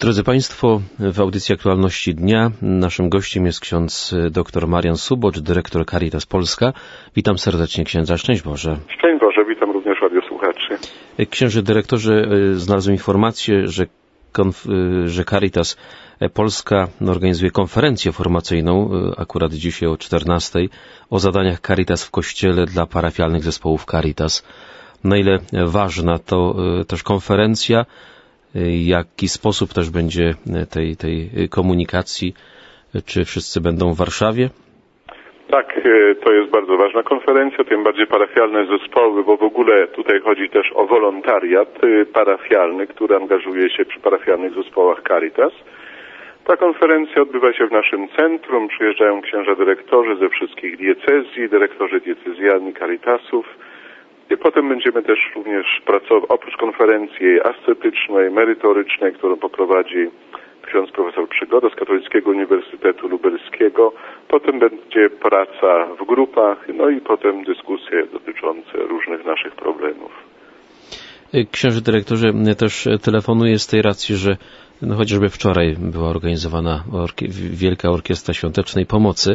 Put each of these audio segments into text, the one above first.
Drodzy Państwo, w audycji Aktualności Dnia naszym gościem jest ksiądz dr Marian Subocz, dyrektor Caritas Polska. Witam serdecznie księdza. Szczęść Boże. Szczęść Boże, witam również radiosłuchaczy. Księże dyrektorze, znalazłem informację, że Caritas Polska organizuje konferencję formacyjną, akurat dzisiaj o 14:00, o zadaniach Caritas w Kościele dla parafialnych zespołów Caritas. Na ile ważna to też konferencja, jaki sposób też będzie tej komunikacji, czy wszyscy będą w Warszawie? Tak, to jest bardzo ważna konferencja, tym bardziej parafialne zespoły, bo w ogóle tutaj chodzi też o wolontariat parafialny, który angażuje się przy parafialnych zespołach Caritas. Ta konferencja odbywa się w naszym centrum, przyjeżdżają księża dyrektorzy ze wszystkich diecezji, dyrektorzy diecezjalni Caritasów. I potem będziemy też również pracować, oprócz konferencji ascetycznej, merytorycznej, którą poprowadzi ksiądz profesor Przygoda z Katolickiego Uniwersytetu Lubelskiego. Potem będzie praca w grupach, no i potem dyskusje dotyczące różnych naszych problemów. Księże dyrektorze, też telefonuję z tej racji, że chociażby wczoraj była organizowana Wielka Orkiestra Świątecznej Pomocy.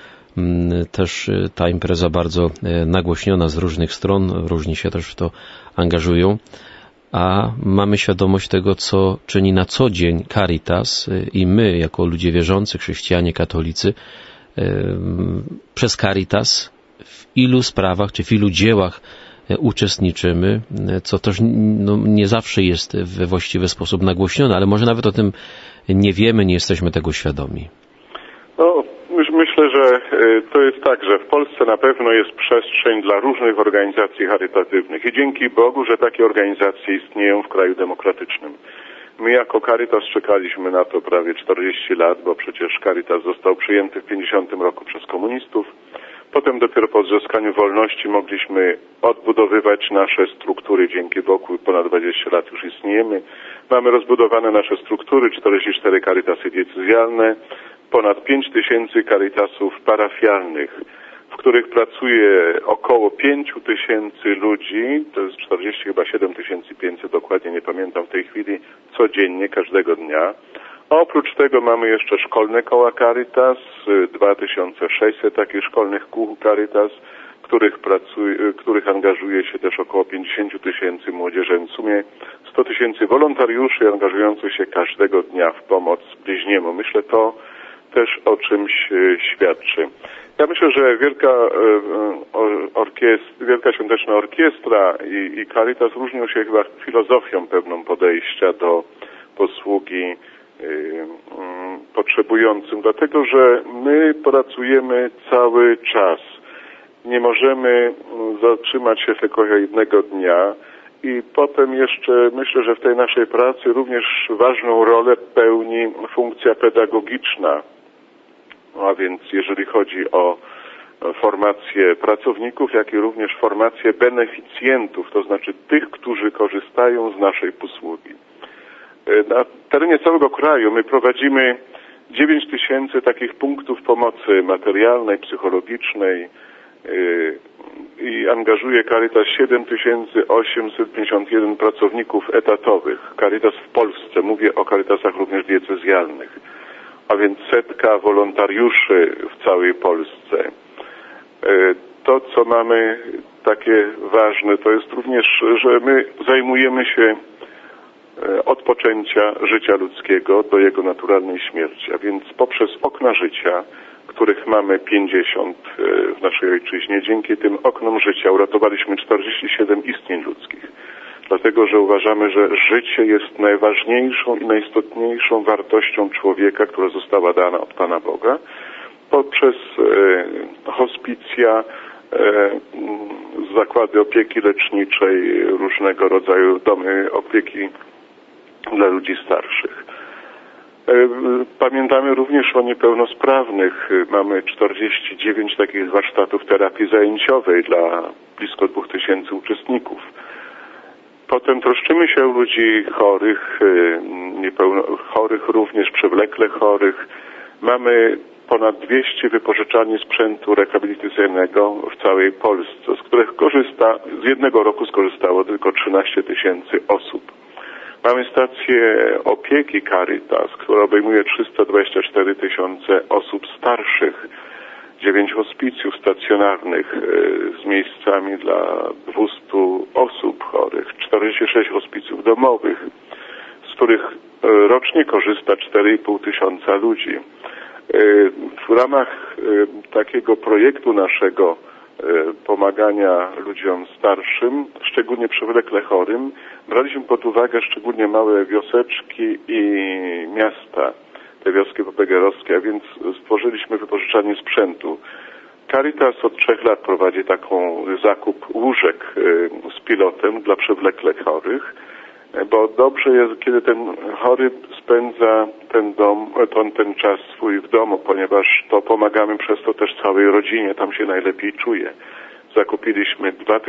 Też ta impreza bardzo nagłośniona z różnych stron, różni się też w to angażują, a mamy świadomość tego, co czyni na co dzień Caritas i my, jako ludzie wierzący, chrześcijanie, katolicy, przez Caritas w ilu sprawach, czy w ilu dziełach uczestniczymy, co też nie zawsze jest we właściwy sposób nagłośnione, ale może nawet o tym nie wiemy, nie jesteśmy tego świadomi. Myślę, że to jest tak, że w Polsce na pewno jest przestrzeń dla różnych organizacji charytatywnych i dzięki Bogu, że takie organizacje istnieją w kraju demokratycznym. My jako Caritas czekaliśmy na to prawie 40 lat, bo przecież Caritas został przyjęty w 50 roku przez komunistów. Potem dopiero po odzyskaniu wolności mogliśmy odbudowywać nasze struktury. Dzięki Bogu ponad 20 lat już istniejemy. Mamy rozbudowane nasze struktury, 44 Caritasy diecezjalne, ponad 5000 Caritasów parafialnych, w których pracuje około 5000 ludzi, to jest 7500 dokładnie, nie pamiętam w tej chwili, codziennie, każdego dnia. A oprócz tego mamy jeszcze szkolne koła Caritas, 2600 takich szkolnych kół Caritas, których angażuje się też około 50 000 młodzieży, w sumie 100 000 wolontariuszy angażujących się każdego dnia w pomoc bliźniemu. Myślę, to też o czymś świadczy. Ja myślę, że Wielka Świąteczna Orkiestra i Caritas różnią się chyba filozofią pewną podejścia do posługi potrzebującym, dlatego że my pracujemy cały czas. Nie możemy zatrzymać się tylko jednego dnia i potem jeszcze myślę, że w tej naszej pracy również ważną rolę pełni funkcja pedagogiczna. A więc jeżeli chodzi o formację pracowników, jak i również formację beneficjentów, to znaczy tych, którzy korzystają z naszej posługi. Na terenie całego kraju my prowadzimy 9000 takich punktów pomocy materialnej, psychologicznej i angażuje Caritas 7851 pracowników etatowych. Caritas w Polsce, mówię o Caritasach również diecezjalnych, a więc 100 wolontariuszy w całej Polsce. To, co mamy takie ważne, to jest również, że my zajmujemy się od poczęcia życia ludzkiego do jego naturalnej śmierci, a więc poprzez okna życia, których mamy 50 w naszej ojczyźnie, dzięki tym oknom życia uratowaliśmy 47 istnień ludzkich. Dlatego, że uważamy, że życie jest najważniejszą i najistotniejszą wartością człowieka, która została dana od Pana Boga. Poprzez hospicja, zakłady opieki leczniczej, różnego rodzaju domy opieki dla ludzi starszych. Pamiętamy również o niepełnosprawnych. Mamy 49 takich warsztatów terapii zajęciowej dla blisko 2000 uczestników. Potem troszczymy się o ludzi chorych, chorych również, przewlekle chorych. Mamy ponad 200 wypożyczalni sprzętu rehabilitacyjnego w całej Polsce, z których z jednego roku skorzystało tylko 13 000 osób. Mamy stację opieki Caritas, która obejmuje 324 000 osób starszych, 9 hospicjów stacjonarnych z miejscami dla 200 osób chorych, 46 hospicjów domowych, z których rocznie korzysta 4,5 tysiąca ludzi. W ramach takiego projektu naszego pomagania ludziom starszym, szczególnie przewlekle chorym, braliśmy pod uwagę szczególnie małe wioseczki i miasta, te wioski popegeerowskie, a więc stworzyliśmy wypożyczalnię sprzętu. Caritas od 3 lat prowadzi taką zakup łóżek z pilotem dla przewlekle chorych, bo dobrze jest, kiedy ten chory spędza ten czas swój w domu, ponieważ to pomagamy przez to też całej rodzinie, tam się najlepiej czuje. Zakupiliśmy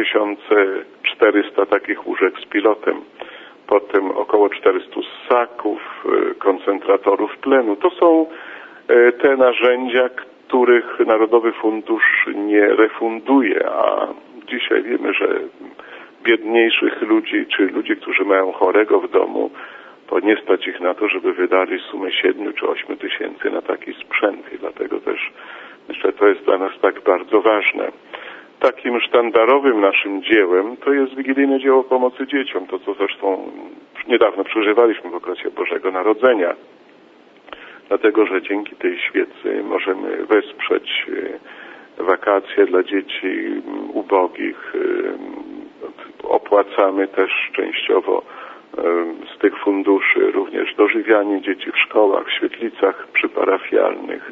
2400 takich łóżek z pilotem, potem około 400 ssaków, koncentratorów tlenu. To są te narzędzia, których Narodowy Fundusz nie refunduje, a dzisiaj wiemy, że biedniejszych ludzi, czy ludzi, którzy mają chorego w domu, to nie stać ich na to, żeby wydali sumę 7 czy 8 tysięcy na taki sprzęt i dlatego też myślę, to jest dla nas tak bardzo ważne. Takim sztandarowym naszym dziełem to jest wigilijne dzieło pomocy dzieciom, to co zresztą niedawno przeżywaliśmy w okresie Bożego Narodzenia. Dlatego, że dzięki tej świecy możemy wesprzeć wakacje dla dzieci ubogich. Opłacamy też częściowo z tych funduszy również dożywianie dzieci w szkołach, w świetlicach przyparafialnych.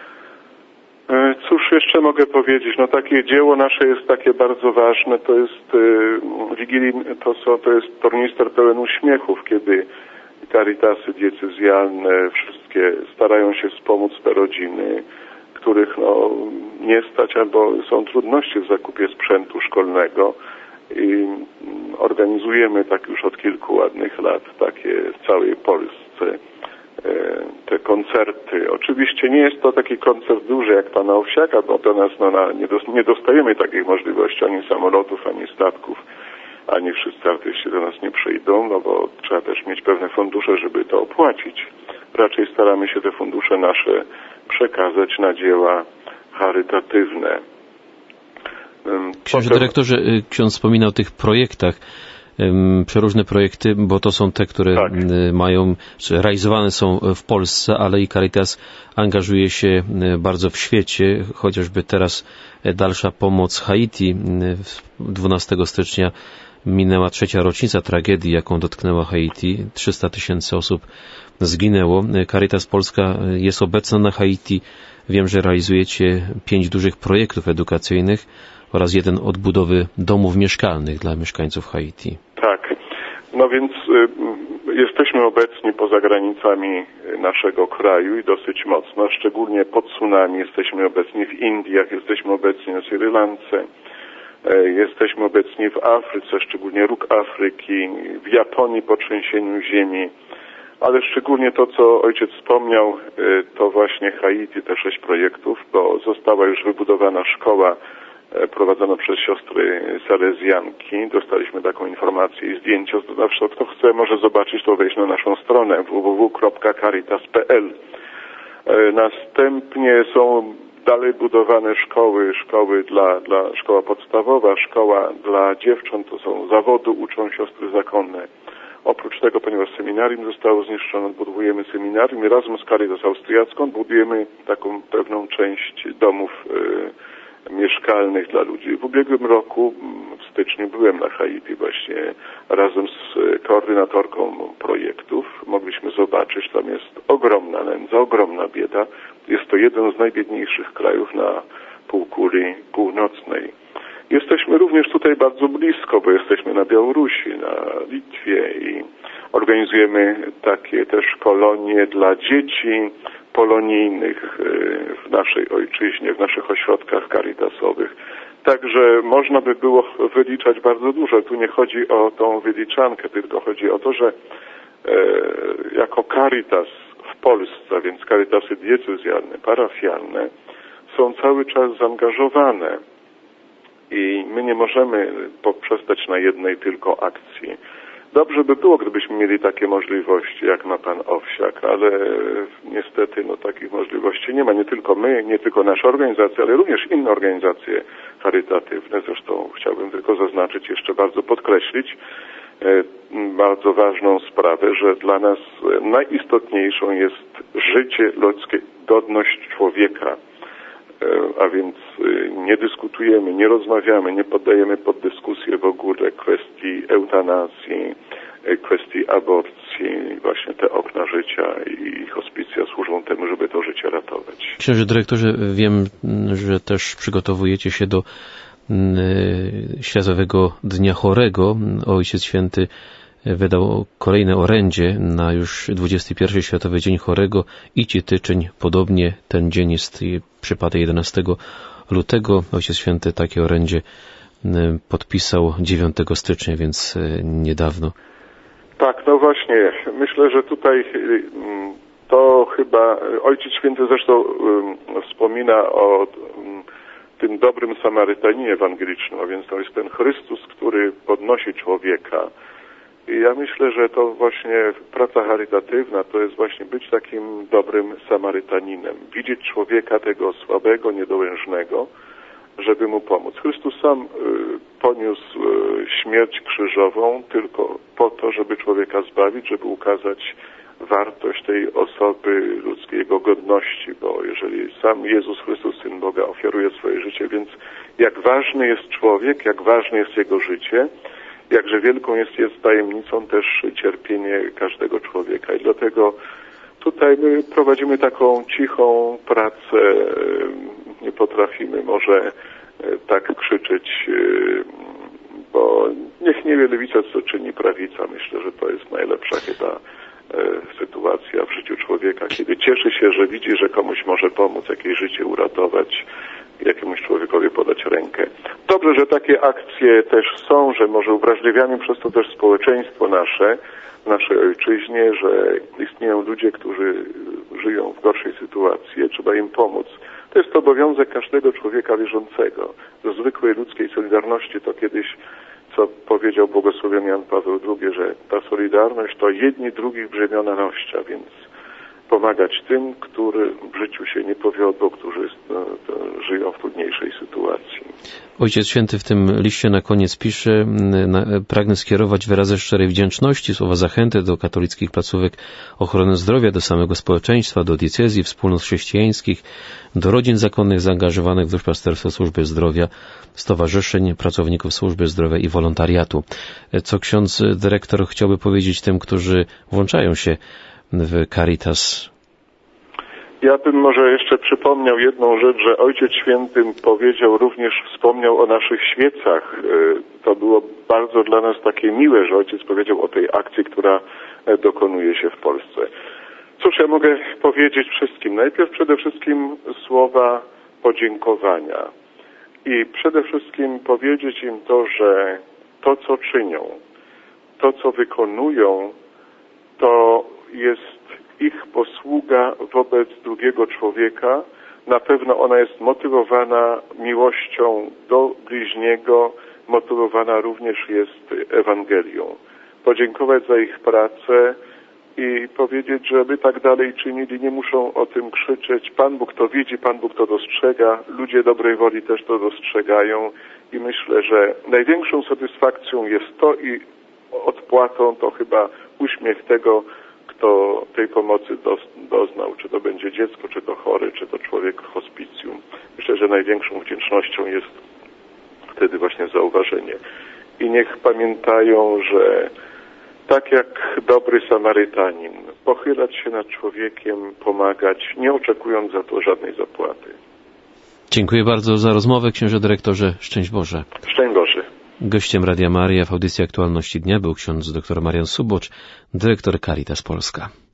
Cóż jeszcze mogę powiedzieć? No takie dzieło nasze jest takie bardzo ważne, to jest to jest tornister pełen uśmiechów, kiedy Caritasy diecezjalne wszystkie starają się wspomóc te rodziny, których nie stać albo są trudności w zakupie sprzętu szkolnego i organizujemy tak już od kilku ładnych lat takie w całej Polsce te koncerty. Oczywiście nie jest to taki koncert duży jak pana Owsiaka, bo do nas nie dostajemy takich możliwości ani samolotów, ani statków, ani wszyscy artyści do nas nie przyjdą, no bo trzeba też mieć pewne fundusze, żeby to opłacić. Raczej staramy się te fundusze nasze przekazać na dzieła charytatywne. Księże dyrektorze, ksiądz wspominał o tych projektach, przeróżne projekty, bo to są te, które realizowane są w Polsce, ale i Caritas angażuje się bardzo w świecie, chociażby teraz dalsza pomoc Haiti. 12 stycznia minęła 3. rocznica tragedii, jaką dotknęła Haiti. 300 000 osób zginęło. Caritas Polska jest obecna na Haiti. Wiem, że realizujecie 5 dużych projektów edukacyjnych oraz 1 odbudowy domów mieszkalnych dla mieszkańców Haiti. Tak. No więc jesteśmy obecni poza granicami naszego kraju i dosyć mocno, szczególnie po tsunami jesteśmy obecni w Indiach, jesteśmy obecni na Sri Lance, jesteśmy obecni w Afryce, szczególnie róg Afryki, w Japonii po trzęsieniu ziemi, ale szczególnie to, co ojciec wspomniał, to właśnie Haiti, te 6 projektów, bo została już wybudowana szkoła prowadzona przez siostry salezjanki. Dostaliśmy taką informację i zdjęcie. Zawsze kto chce, może zobaczyć, to wejść na naszą stronę www.caritas.pl. Następnie są dalej budowane szkoły szkoła podstawowa, szkoła dla dziewcząt, to są zawodu, uczą siostry zakonne. Oprócz tego, ponieważ seminarium zostało zniszczone, budujemy seminarium i razem z Caritas Austriacką budujemy taką pewną część domów mieszkalnych dla ludzi. W ubiegłym roku, w styczniu, byłem na Haiti właśnie razem z koordynatorką projektów. Mogliśmy zobaczyć, tam jest ogromna nędza, ogromna bieda. Jest to jeden z najbiedniejszych krajów na półkuli północnej. Jesteśmy również tutaj bardzo blisko, bo jesteśmy na Białorusi, na Litwie i organizujemy takie też kolonie dla dzieci polonijnych w naszej ojczyźnie, w naszych ośrodkach caritasowych. Także można by było wyliczać bardzo dużo. Tu nie chodzi o tą wyliczankę, tylko chodzi o to, że jako Caritas w Polsce, a więc Caritasy diecezjalne, parafialne, są cały czas zaangażowane i my nie możemy poprzestać na jednej tylko akcji. Dobrze by było, gdybyśmy mieli takie możliwości, jak ma pan Owsiak, ale niestety takich możliwości nie ma. Nie tylko my, nie tylko nasza organizacja, ale również inne organizacje charytatywne. Zresztą chciałbym tylko zaznaczyć, jeszcze bardzo podkreślić bardzo ważną sprawę, że dla nas najistotniejszą jest życie ludzkie, godność człowieka. A więc nie dyskutujemy, nie rozmawiamy, nie poddajemy pod dyskusję w ogóle kwestii eutanazji, kwestii aborcji. Właśnie te okna życia i hospicja służą temu, żeby to życie ratować. Księże dyrektorze, wiem, że też przygotowujecie się do Światowego Dnia Chorego. Ojciec Święty wydał kolejne orędzie na już 21. Światowy Dzień Chorego. Idź tyczeń, podobnie ten dzień jest przypadek 11 lutego. Ojciec Święty takie orędzie podpisał 9 stycznia, więc niedawno. Tak, właśnie. Myślę, że tutaj to chyba Ojciec Święty zresztą wspomina o tym dobrym Samarytaninie ewangelicznym, a więc to jest ten Chrystus, który podnosi człowieka. I ja myślę, że to właśnie praca charytatywna to jest właśnie być takim dobrym Samarytaninem. Widzieć człowieka tego słabego, niedołężnego, żeby mu pomóc. Chrystus sam poniósł śmierć krzyżową tylko po to, żeby człowieka zbawić, żeby ukazać wartość tej osoby ludzkiej, jego godności, bo jeżeli sam Jezus Chrystus, Syn Boga, ofiaruje swoje życie, więc jak ważny jest człowiek, jak ważne jest jego życie, jakże wielką jest tajemnicą też cierpienie każdego człowieka. I dlatego tutaj my prowadzimy taką cichą pracę, nie potrafimy może tak krzyczeć, bo niech nie wie lewica, co czyni prawica. Myślę, że to jest najlepsza chyba sytuacja w życiu człowieka, kiedy cieszy się, że widzi, że komuś może pomóc, jakieś życie uratować, jakiemuś człowiekowi podać rękę. Dobrze, że takie akcje też są, że może uwrażliwiamy przez to też społeczeństwo nasze, w naszej ojczyźnie, że istnieją ludzie, którzy żyją w gorszej sytuacji, trzeba im pomóc. To jest obowiązek każdego człowieka wierzącego. Do zwykłej ludzkiej solidarności to kiedyś, co powiedział błogosławiony Jan Paweł II, że ta solidarność to jedni drugich brzemiona nosi, a więc pomagać tym, którzy w życiu się nie powiodło, którzy żyją w trudniejszej sytuacji. Ojciec Święty w tym liście na koniec pisze: pragnę skierować wyrazy szczerej wdzięczności, słowa zachęty do katolickich placówek ochrony zdrowia, do samego społeczeństwa, do diecezji, wspólnot chrześcijańskich, do rodzin zakonnych zaangażowanych w duszpasterstwo służby zdrowia, stowarzyszeń, pracowników służby zdrowia i wolontariatu. Co ksiądz dyrektor chciałby powiedzieć tym, którzy włączają się w Caritas? Ja bym może jeszcze przypomniał jedną rzecz, że Ojciec Święty powiedział, również wspomniał o naszych świecach. To było bardzo dla nas takie miłe, że Ojciec powiedział o tej akcji, która dokonuje się w Polsce. Cóż ja mogę powiedzieć wszystkim? Najpierw przede wszystkim słowa podziękowania i przede wszystkim powiedzieć im to, że to, co czynią, to, co wykonują, to jest ich posługa wobec drugiego człowieka. Na pewno ona jest motywowana miłością do bliźniego, motywowana również jest Ewangelią. Podziękować za ich pracę i powiedzieć, żeby tak dalej czynili, nie muszą o tym krzyczeć. Pan Bóg to widzi, Pan Bóg to dostrzega, ludzie dobrej woli też to dostrzegają i myślę, że największą satysfakcją jest to i odpłatą to chyba uśmiech tego, kto tej pomocy doznał, czy to będzie dziecko, czy to chory, czy to człowiek w hospicjum. Myślę, że największą wdzięcznością jest wtedy właśnie zauważenie. I niech pamiętają, że tak jak dobry Samarytanin, pochylać się nad człowiekiem, pomagać, nie oczekując za to żadnej zapłaty. Dziękuję bardzo za rozmowę, księże dyrektorze. Szczęść Boże. Szczęść Boże. Gościem Radia Maria w audycji Aktualności Dnia był ksiądz dr Marian Subocz, dyrektor Caritas Polska.